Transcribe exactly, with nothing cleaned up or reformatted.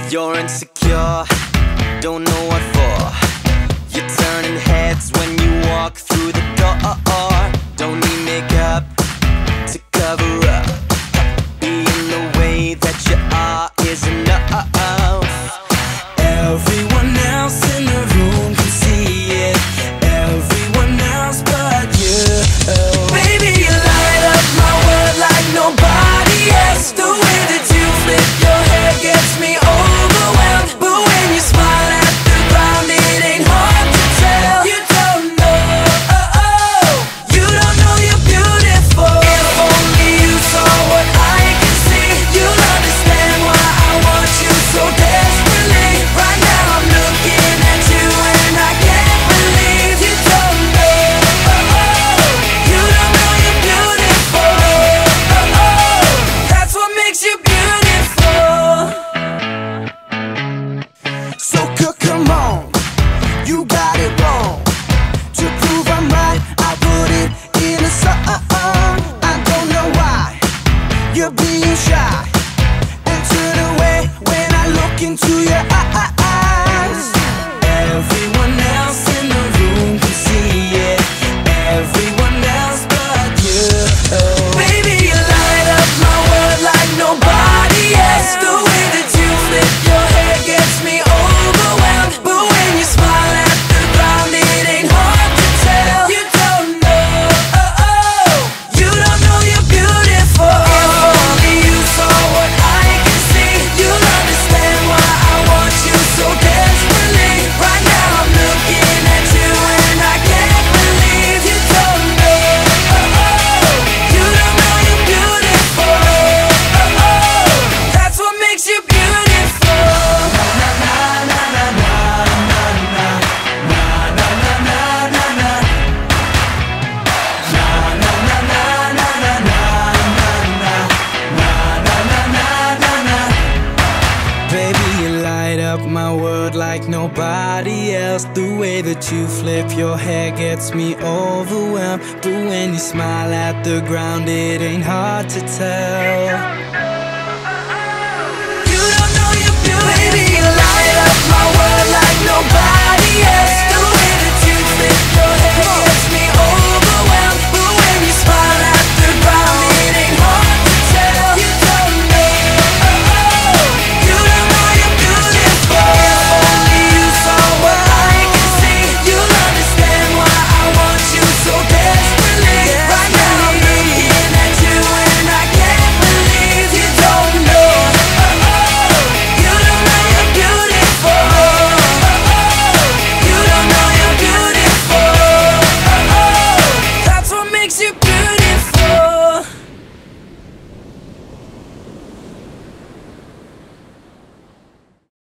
You're insecure, don't know what for. You're turning heads when you walk through the door. Don't need makeup to cover up. Being the way that you are is enough. Everyone else in the room can see it, everyone else but you. Baby, you light up my world like nobody else. The way that you flip your hair gets me overwhelmed. But when you smile at the ground, it ain't hard to tell. You don't know, oh, oh, you don't know you're beautiful. If only you saw what I can see, you'll understand why I want you so desperately. Right now I'm looking at you and I can't believe you don't know, oh, oh, you don't know you're beautiful, oh, oh, that's what makes you beautiful. So come on, you got it wrong. To prove I'm right, I put it in a song. I don't know why you're being shy and turn away when I look into your eyes. Everyone else in the room can see it, everyone else but you. Baby, you light up my world like nobody else. The way that you flip your hair gets me overwhelmed. But when you smile at the ground, it ain't hard to tell. You don't know, oh, oh, you don't know you're beautiful. If only you saw what I can see, you'll understand why I want you so desperately. Right now I'm looking at you and I can't believe you don't know, oh, oh, you don't know you're beautiful, oh, oh, that's what makes you beautiful. Baby, you light up my world like nobody else. The way that you flip your hair gets me overwhelmed. But when you smile at the ground, it ain't hard to tell. You don't know you're beautiful. Baby, you light up my world like nobody else.